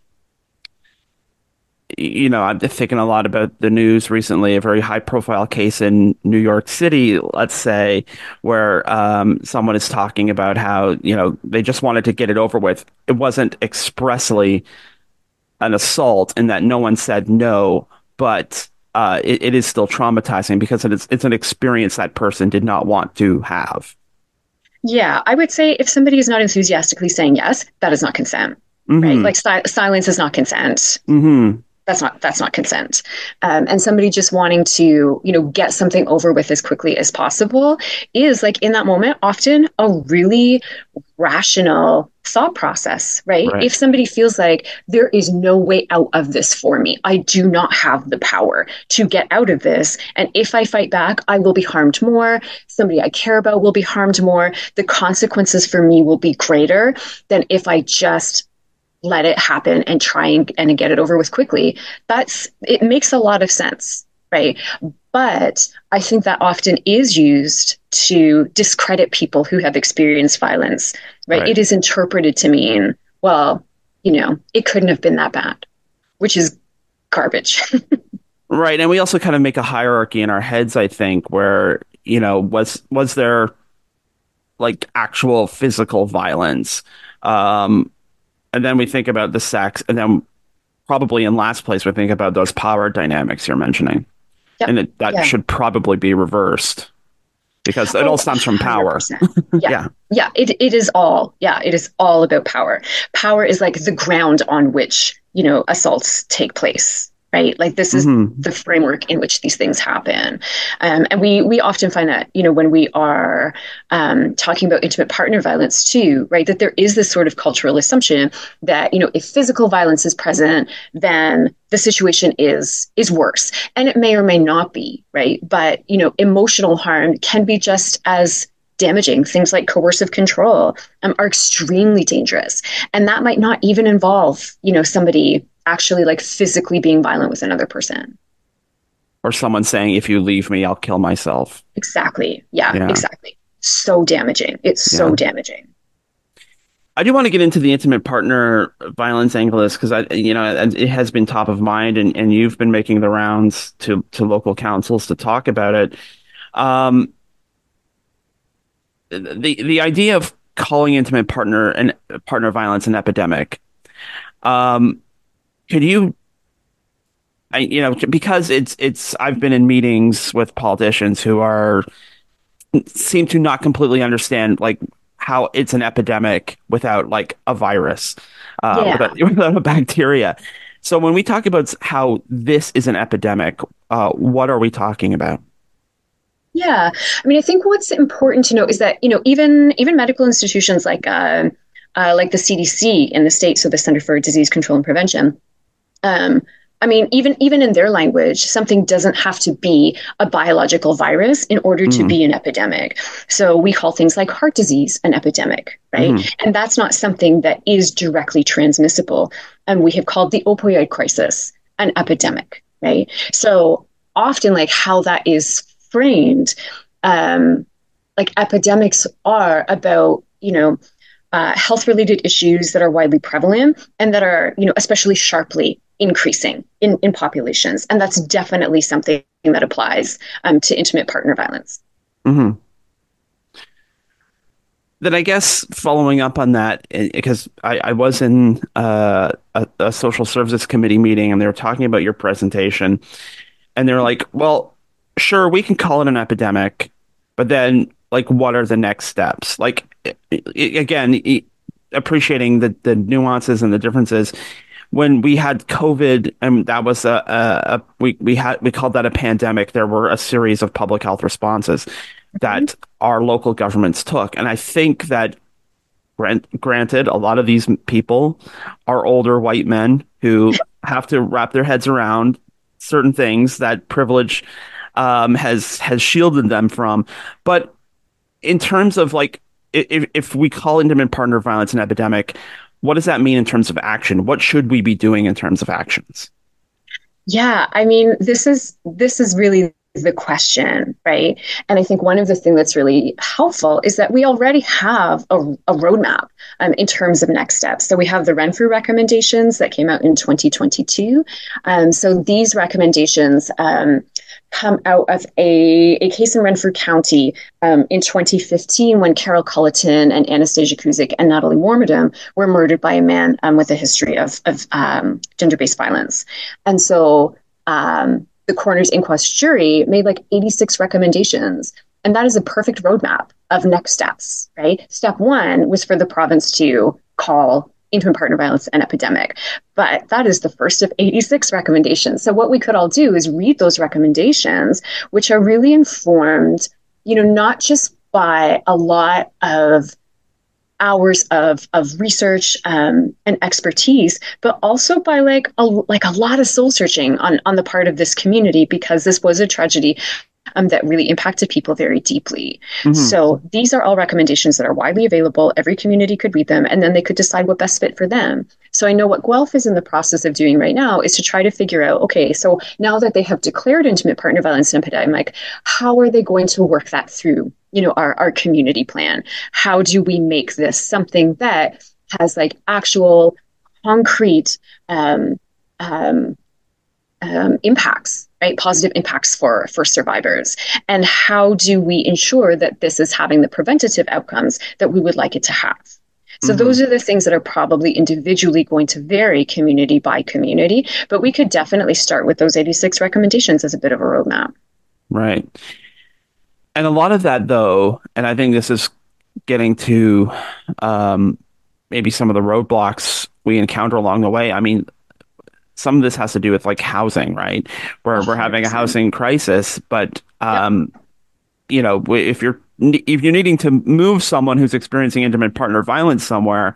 you know, I'm thinking a lot about the news recently, a very high profile case in New York City, let's say, where um, someone is talking about how, you know, they just wanted to get it over with. It wasn't expressly an assault and that no one said no, but uh, it, it is still traumatizing because it is, it's an experience that person did not want to have. Yeah, I would say if somebody is not enthusiastically saying yes, that is not consent, Mm-hmm. right? Like si- silence is not consent. Mm-hmm. That's not that's not consent. Um, and somebody just wanting to, you know, get something over with as quickly as possible is like in that moment often a really rational thought process, right? Right. If somebody feels like there is no way out of this for me, I do not have the power to get out of this. And if I fight back, I will be harmed more. Somebody I care about will be harmed more. The consequences for me will be greater than if I just let it happen and try and, and get it over with quickly. That's, it makes a lot of sense, right? But I think that often is used to discredit people who have experienced violence, right? Right. It is interpreted to mean, well, you know, it couldn't have been that bad, which is garbage. Right. And we also kind of make a hierarchy in our heads, I think, where, you know, was was there like actual physical violence? Um, and then we think about the sex, and then probably in last place we think about those power dynamics you're mentioning. Yep. And it, that Yeah. should probably be reversed because it Oh, all stems from power. one hundred percent. Yeah. Yeah. Yeah. It, it is all, yeah, it is all about power. Power is like the ground on which, you know, assaults take place, right? Like this is Mm-hmm. the framework in which these things happen. Um, and we, we often find that, you know, when we are um, talking about intimate partner violence too, right, that there is this sort of cultural assumption that, you know, if physical violence is present, then the situation is is worse. And it may or may not be, right? But, you know, emotional harm can be just as damaging. Things like coercive control um, are extremely dangerous. And that might not even involve, you know, somebody actually like physically being violent with another person. Or someone saying, if you leave me, I'll kill myself. Exactly. Yeah, Yeah. exactly. So damaging. It's so Yeah. damaging. I do want to get into the intimate partner violence angle of this because I, you know, it has been top of mind, and, and you've been making the rounds to to local councils to talk about it. Um, the the idea of calling intimate partner and partner violence an epidemic. Um, could you, I, you know, because it's it's I've been in meetings with politicians who are seem to not completely understand like how it's an epidemic without like a virus, uh, Yeah. without, without a bacteria. So when we talk about how this is an epidemic, uh, what are we talking about? Yeah. I mean, I think what's important to note is that, you know, even even medical institutions like uh, uh, like the C D C in the States, so the Center for Disease Control and Prevention, um, I mean, even even in their language, something doesn't have to be a biological virus in order to Mm-hmm. be an epidemic. So we call things like heart disease an epidemic, right? Mm-hmm. And that's not something that is directly transmissible. And we have called the opioid crisis an epidemic, right? So often, like how that is framed, um, like epidemics are about, you know, uh, health-related issues that are widely prevalent and that are, you know, especially sharply increasing in, in populations. And that's definitely something that applies um, to intimate partner violence. Mm-hmm. Then I guess following up on that, because I, I was in uh, a, a social services committee meeting and they were talking about your presentation, and they're like, well, sure, we can call it an epidemic, but then like, what are the next steps? Like, i- i- again, i- appreciating the, the nuances and the differences. When we had COVID, and that was a, a, a we we had we called that a pandemic. There were a series of public health responses that our local governments took, and I think that grant, granted, a lot of these people are older white men who have to wrap their heads around certain things that privilege um, has has shielded them from. But in terms of like if, if we call intimate partner violence an epidemic, what does that mean in terms of action? What should we be doing in terms of actions? Yeah, I mean, this is this is really the question, right? And I think one of the things that's really helpful is that we already have a, a roadmap um, in terms of next steps. So we have the Renfrew recommendations that came out in twenty twenty-two. Um, so these recommendations um, come out of a, a case in Renfrew County um, in twenty fifteen when Carol Culleton and Anastasia Kuzik and Natalie Mormodom were murdered by a man um, with a history of, of um, gender-based violence. And so um, the coroner's inquest jury made like eighty-six recommendations. And that is a perfect roadmap of next steps, right? Step one was for the province to call intimate partner violence an epidemic. But that is the first of eighty-six recommendations. So what we could all do is read those recommendations, which are really informed, you know, not just by a lot of hours of of research um, and expertise, but also by like a like a lot of soul searching on on the part of this community, because this was a tragedy um, that really impacted people very deeply. Mm-hmm. So these are all recommendations that are widely available. Every community could read them, and then they could decide what best fit for them. So I know what Guelph is in the process of doing right now is to try to figure out, okay, so now that they have declared intimate partner violence an epidemic, how are they going to work that through, you know, our, our community plan? How do we make this something that has like actual concrete um, um, um, impacts, right? Positive impacts for, for survivors. And how do we ensure that this is having the preventative outcomes that we would like it to have? So mm-hmm. those are the things that are probably individually going to vary community by community, but we could definitely start with those eighty-six recommendations as a bit of a roadmap. Right. And a lot of that, though, and I think this is getting to um, maybe some of the roadblocks we encounter along the way. I mean, some of this has to do with like housing, right? Where we're having a housing crisis, but um, yep. you know, if you're if you're needing to move someone who's experiencing intimate partner violence somewhere,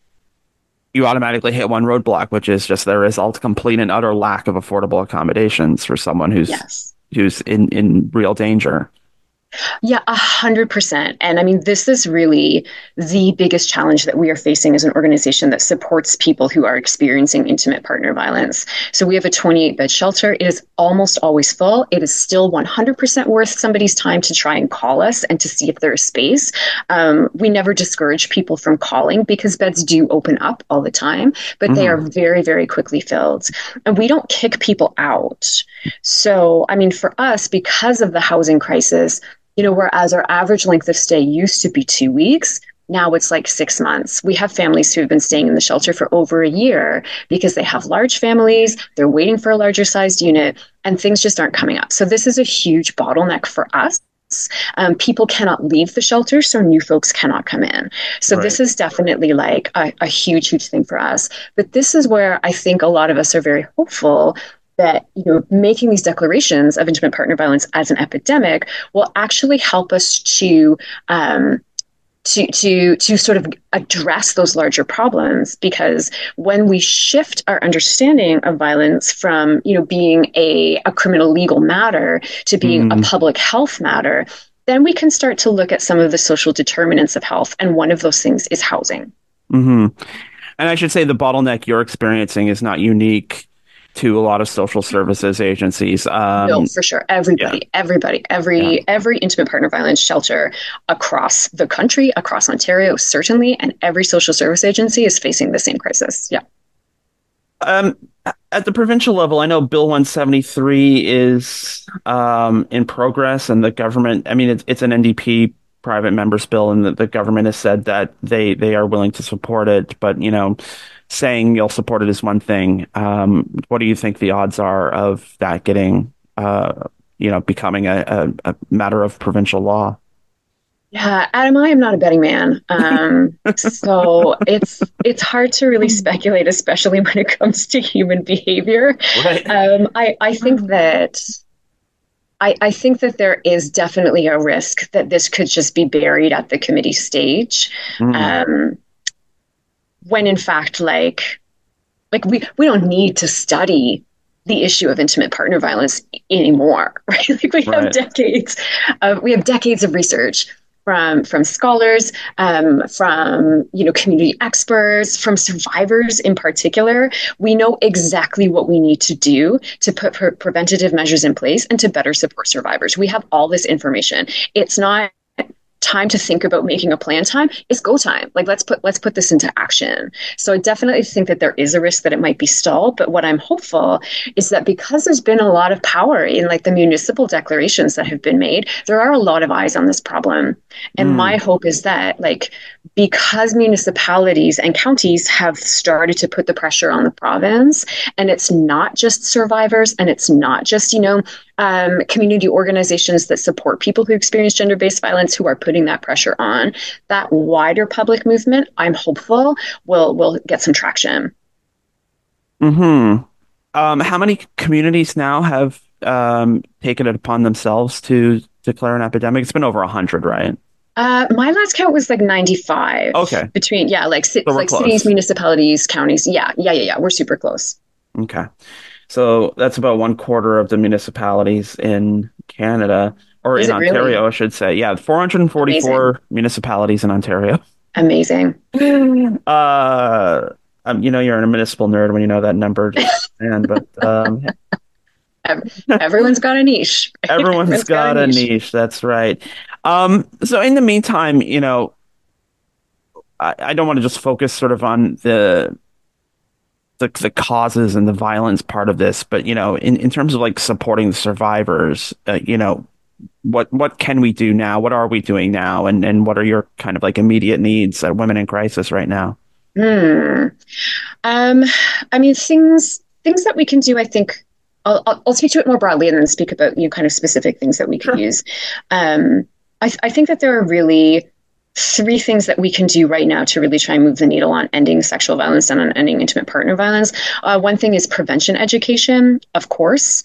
you automatically hit one roadblock, which is just there is a complete and utter lack of affordable accommodations for someone who's yes. who's in, in real danger. Yeah, a hundred percent. And I mean, this is really the biggest challenge that we are facing as an organization that supports people who are experiencing intimate partner violence. So we have a twenty-eight bed shelter. It is almost always full. It is still one hundred percent worth somebody's time to try and call us and to see if there is space. Um, we never discourage people from calling because beds do open up all the time, but mm-hmm. they are very, very quickly filled. And we don't kick people out. So, I mean, for us, because of the housing crisis, you know, whereas our average length of stay used to be two weeks, now it's like six months. We have families who have been staying in the shelter for over a year because they have large families, they're waiting for a larger sized unit, and things just aren't coming up. So this is a huge bottleneck for us. Um, people cannot leave the shelter, so new folks cannot come in. So right. this is definitely like a, a huge, huge thing for us. But this is where I think a lot of us are very hopeful that, you know, making these declarations of intimate partner violence as an epidemic will actually help us to um, to to to sort of address those larger problems. Because when we shift our understanding of violence from, you know, being a, a criminal legal matter to being mm. a public health matter, then we can start to look at some of the social determinants of health. And one of those things is housing. Mm-hmm. And I should say the bottleneck you're experiencing is not unique to a lot of social services agencies. Um, no, for sure. Everybody, yeah. everybody, every yeah. every intimate partner violence shelter across the country, across Ontario, certainly, and every social service agency is facing the same crisis. Yeah. Um, at the provincial level, I know Bill one seventy-three is um, in progress, and the government, I mean, it's, it's an N D P private member's bill, and the, the government has said that they, they are willing to support it, but, you know, saying you'll support it is one thing. Um, what do you think the odds are of that getting, uh, you know, becoming a, a, a matter of provincial law? Yeah, Adam, I am not a betting man. Um, so it's it's hard to really speculate, especially when it comes to human behavior. Right. Um, I, I think that I, I think that there is definitely a risk that this could just be buried at the committee stage. Mm. Um, when in fact, like, like we, we don't need to study the issue of intimate partner violence anymore, right? Like we have right. decades of, we have decades of research from from scholars, um, from you know community experts, from survivors in particular. We know exactly what we need to do to put pre- preventative measures in place and to better support survivors. We have all this information. It's not time to think about making a plan time. It's go time. Like let's put let's put this into action. So I definitely think that there is a risk that it might be stalled, but what I'm hopeful is that because there's been a lot of power in like the municipal declarations that have been made, there are a lot of eyes on this problem. And mm. my hope is that like because municipalities and counties have started to put the pressure on the province, and it's not just survivors and it's not just, you know, um, community organizations that support people who experience gender-based violence who are putting that pressure on, that wider public movement, I'm hopeful, will will get some traction. Hmm. Um, how many communities now have um, taken it upon themselves to declare an epidemic? It's been over one hundred, right? Uh, my last count was like ninety-five. Okay. Between, yeah, like, ci- so like close. cities, municipalities, counties. Yeah, yeah, yeah, yeah. We're super close. Okay. So that's about one quarter of the municipalities in Canada, or Is in Ontario, really? I should say. Yeah, four hundred forty-four Amazing. Municipalities in Ontario. Amazing. Uh, um, you know, you're a municipal nerd when you know that number, and but um, everyone's got a niche. Right? Everyone's, everyone's got, got a, niche. a niche. That's right. Um, so in the meantime, you know, I, I don't want to just focus sort of on the. The, the causes and the violence part of this, but you know, in, in terms of like supporting the survivors, uh, you know, what what can we do now? What are we doing now? And and what are your kind of like immediate needs at Women in Crisis right now? Hmm. Um, I mean, things things that we can do. I think I'll I'll, I'll speak to it more broadly and then speak about you know kind of specific things that we could sure. use. Um, I I think that there are really three things that we can do right now to really try and move the needle on ending sexual violence and on ending intimate partner violence. Uh, one thing is prevention education, of course.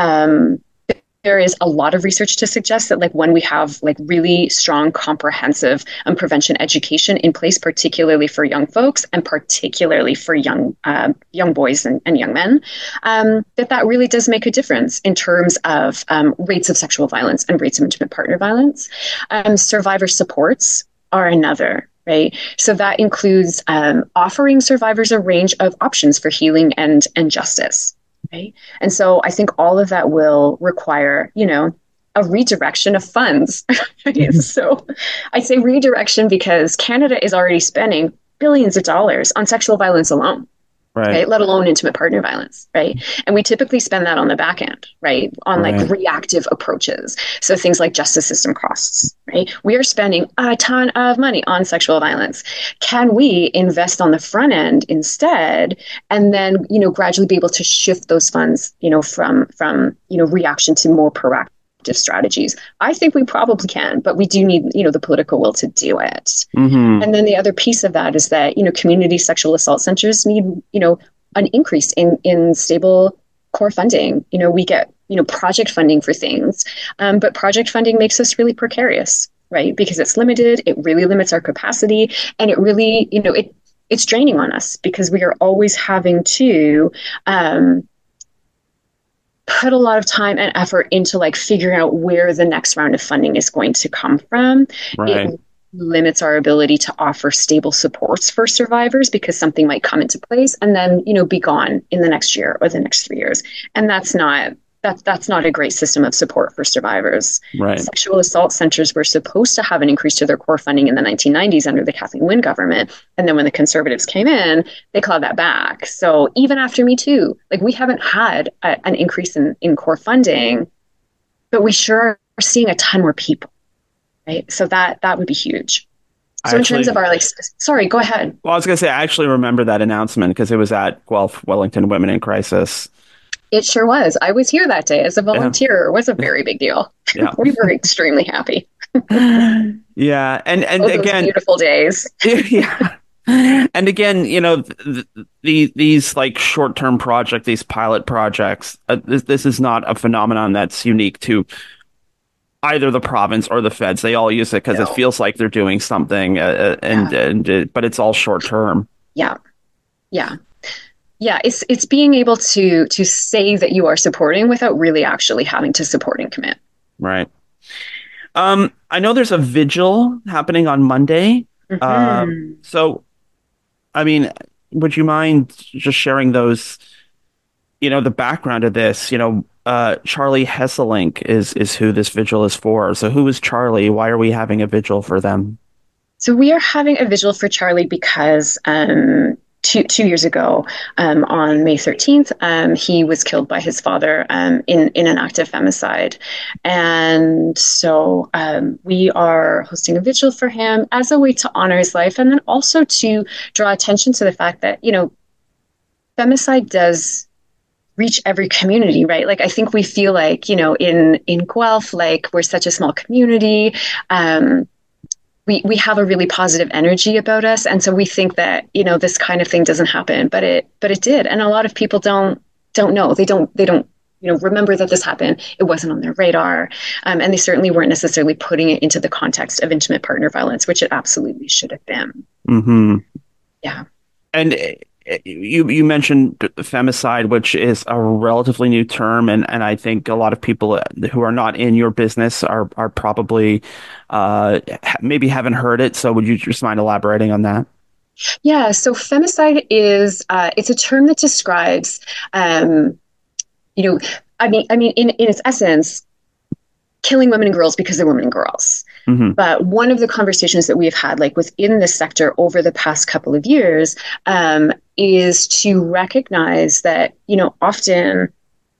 Um, there is a lot of research to suggest that like when we have like really strong, comprehensive um, prevention education in place, particularly for young folks and particularly for young uh, young boys and, and young men, um, that that really does make a difference in terms of um, rates of sexual violence and rates of intimate partner violence. Um, survivor supports are another, right? So that includes um, offering survivors a range of options for healing and, and justice, right? And so I think all of that will require, you know, a redirection of funds. Right? Mm-hmm. So I say redirection because Canada is already spending billions of dollars on sexual violence alone. Right. right. Let alone intimate partner violence. Right. And we typically spend that on the back end, right. On right. like reactive approaches. So things like justice system costs, right. We are spending a ton of money on sexual violence. Can we invest on the front end instead? And then, you know, gradually be able to shift those funds, you know, from, from, you know, reaction to more proactive strategies. I think we probably can, but we do need, you know, the political will to do it. Mm-hmm. And then the other piece of that is that, you know, community sexual assault centers need, you know, an increase in, in stable core funding. You know, we get, you know, project funding for things, um, but project funding makes us really precarious, right? Because it's limited, it really limits our capacity, and it really, you know, it it's draining on us because we are always having to, um, put a lot of time and effort into like figuring out where the next round of funding is going to come from. Right. It limits our ability to offer stable supports for survivors because something might come into place and then, you know, be gone in the next year or the next three years. And that's not That's that's not a great system of support for survivors. Right. Sexual assault centers were supposed to have an increase to their core funding in the nineteen nineties under the Kathleen Wynne government. And then when the Conservatives came in, they clawed that back. So even after Me Too, like we haven't had a, an increase in, in core funding, but we sure are seeing a ton more people. Right. So that that would be huge. So I in actually, terms of our like, sorry, go ahead. Well, I was going to say, I actually remember that announcement because it was at Guelph Wellington Women in Crisis. It sure was. I was here that day as a volunteer. Yeah. It was a very big deal. Yeah. We were extremely happy. Yeah. And, and Both again, beautiful days. Yeah. And again, you know, the, the, these like short-term projects, these pilot projects, uh, this, this is not a phenomenon that's unique to either the province or the feds. They all use it because no. it feels like they're doing something uh, and, yeah. and uh, but it's all short-term. Yeah. Yeah. Yeah, it's it's being able to to say that you are supporting without really actually having to support and commit. Right. Um, I know there's a vigil happening on Monday. Uh, Hmm. so, I mean, would you mind just sharing those, you know, the background of this? You know, uh, Charlie Hesselink is is who this vigil is for. So, who is Charlie? Why are we having a vigil for them? So we are having a vigil for Charlie because um, two two years ago, um, on May thirteenth, um, he was killed by his father um, in in an act of femicide, and so um, we are hosting a vigil for him as a way to honor his life, and then also to draw attention to the fact that you know femicide does reach every community, right? Like I think we feel like you know in in Guelph, like we're such a small community. Um, we we have a really positive energy about us, and so we think that you know this kind of thing doesn't happen, but it but it did, and a lot of people don't don't know. They don't they don't you know remember that this happened. It wasn't on their radar, um, and they certainly weren't necessarily putting it into the context of intimate partner violence, which it absolutely should have been. Hmm. Yeah. And uh, you you mentioned femicide, which is a relatively new term, and, and I think a lot of people who are not in your business are are probably uh, maybe haven't heard it. So would you just mind elaborating on that? Yeah. So femicide is uh, it's a term that describes um, you know I mean I mean in in its essence killing women and girls because they're women and girls. Hmm. But one of the conversations that we've had, like within this sector over the past couple of years, um, is to recognize that, you know, often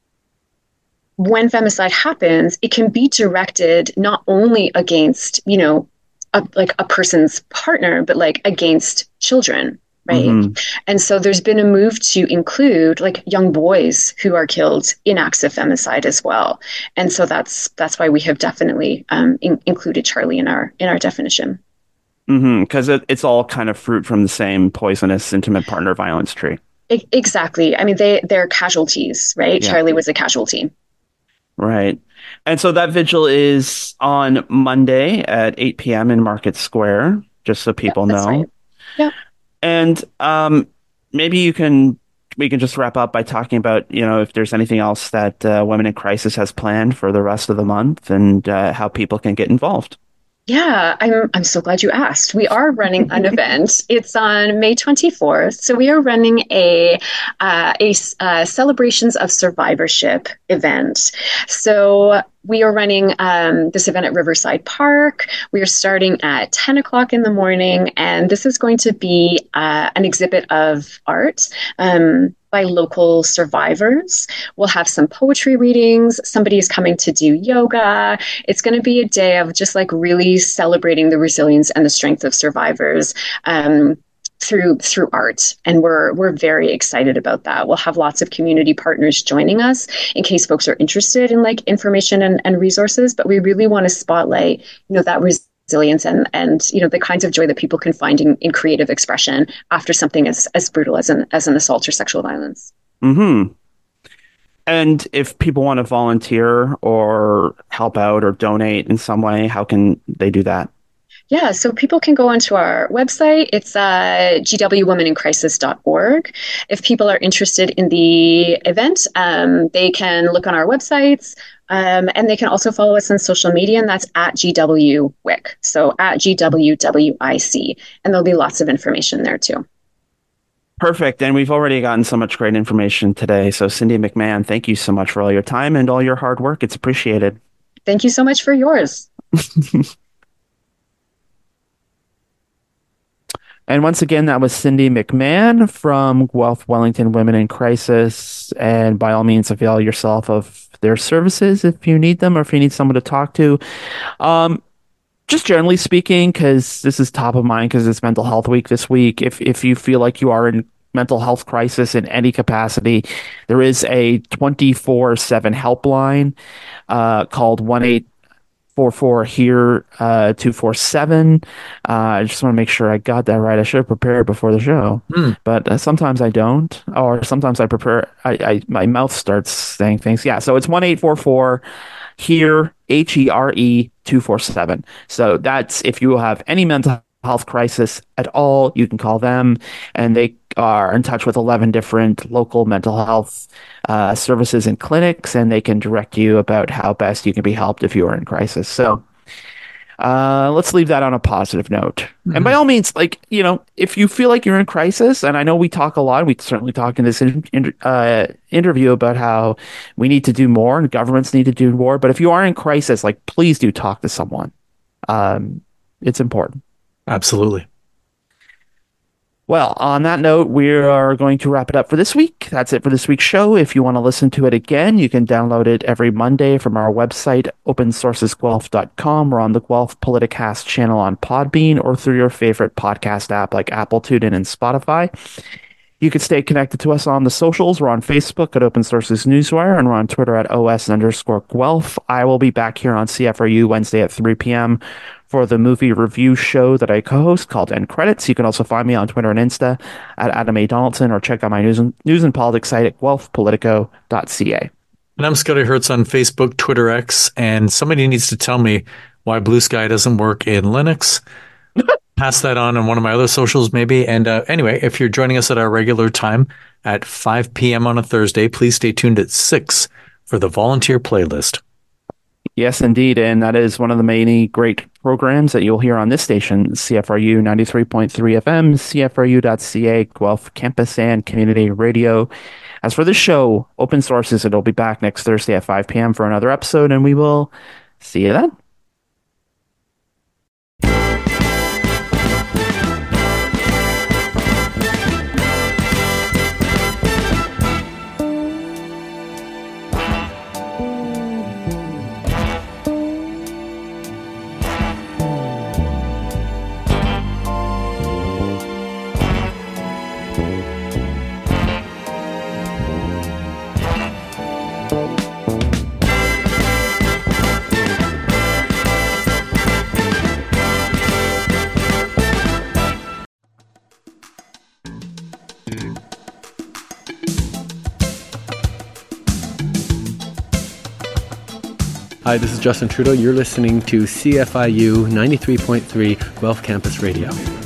when femicide happens, it can be directed not only against, you know, a, like a person's partner, but like against children, right? Hmm. And so there's been a move to include like young boys who are killed in acts of femicide as well. And so that's that's why we have definitely um, in, included Charlie in our in our definition. Hmm. Because it, it's all kind of fruit from the same poisonous intimate partner violence tree. I, exactly. I mean, they they're casualties, right? Yeah. Charlie was a casualty. Right. And so that vigil is on Monday at eight p m in Market Square, just so Yep, people that's right. know. Yep. And um, maybe you can we can just wrap up by talking about, you know, if there's anything else that uh, Women in Crisis has planned for the rest of the month and uh, how people can get involved. Yeah, I'm I'm so glad you asked. We are running an event. It's on May twenty-fourth. So we are running a uh, a uh, celebrations of survivorship event. So we are running um, this event at Riverside Park. We are starting at ten o'clock in the morning, and this is going to be uh, an exhibit of art. Um, by local survivors. We'll have some poetry readings. Somebody is coming to do yoga. It's going to be a day of just like really celebrating the resilience and the strength of survivors. Um, through through art, and we're we're very excited about that. We'll have lots of community partners joining us in case folks are interested in like information and, and resources, but we really want to spotlight you know that res- resilience and and you know the kinds of joy that people can find in, in creative expression after something as as brutal as an as an assault or sexual violence. Hmm. And if people want to volunteer or help out or donate in some way, how can they do that? Yeah, so people can go onto our website. It's uh, g w women in crisis dot org. If people are interested in the event, um, they can look on our websites, um, and they can also follow us on social media, and that's at G W W I C. So at G W W I C. And there'll be lots of information there too. Perfect. And we've already gotten so much great information today. So, Cindy McMahon, thank you so much for all your time and all your hard work. It's appreciated. Thank you so much for yours. And once again, that was Cindy McMahon from Guelph Wellington Women in Crisis. And by all means, avail yourself of their services if you need them or if you need someone to talk to. Um, just generally speaking, because this is top of mind because it's Mental Health Week this week, if, if you feel like you are in mental health crisis in any capacity, there is a twenty-four seven helpline uh, called one eight four four here uh two four seven. uh I just want to make sure I got that right. I should have prepared before the show, Hmm. but uh, sometimes I don't, or sometimes I prepare I, I my mouth starts saying things. Yeah, so it's one eight four four here H E R E two four seven. So that's if you have any mental health crisis at all, you can call them, and they are in touch with eleven different local mental health uh, services and clinics, and they can direct you about how best you can be helped if you are in crisis. So Uh, let's leave that on a positive note. Mm-hmm. And by all means, like, you know, if you feel like you're in crisis, and I know we talk a lot, we certainly talk in this in, in, uh, interview about how we need to do more and governments need to do more. But if you are in crisis, like, please do talk to someone. Um, it's important. Absolutely. Well, on that note, we are going to wrap it up for this week. That's it for this week's show. If you want to listen to it again, you can download it every Monday from our website, open sources guelph dot com, or on the Guelph Politicast channel on Podbean, or through your favorite podcast app like Apple, TuneIn, and Spotify. You can stay connected to us on the socials. We're on Facebook at Open Sources Newswire, and we're on Twitter at O S underscore Guelph. I will be back here on C F R U Wednesday at three p.m. for the movie review show that I co-host called End Credits. You can also find me on Twitter and Insta at Adam A. Donaldson, or check out my news and, news and politics site at guelph politico dot c a. And I'm Scotty Hertz on Facebook, Twitter, X, and somebody needs to tell me why Blue Sky doesn't work in Linux. Pass that on on one of my other socials, maybe. And uh, anyway, if you're joining us at our regular time at five p.m. on a Thursday, please stay tuned at six for the volunteer playlist. Yes, indeed. And that is one of the many great programs that you'll hear on this station, C F R U ninety-three point three F M, C F R U dot C A, Guelph Campus and Community Radio. As for this show, Open Sources, it'll be back next Thursday at five p.m. for another episode, and we will see you then. Hi, this is Justin Trudeau. You're listening to C F I U ninety-three point three Guelph Campus Radio.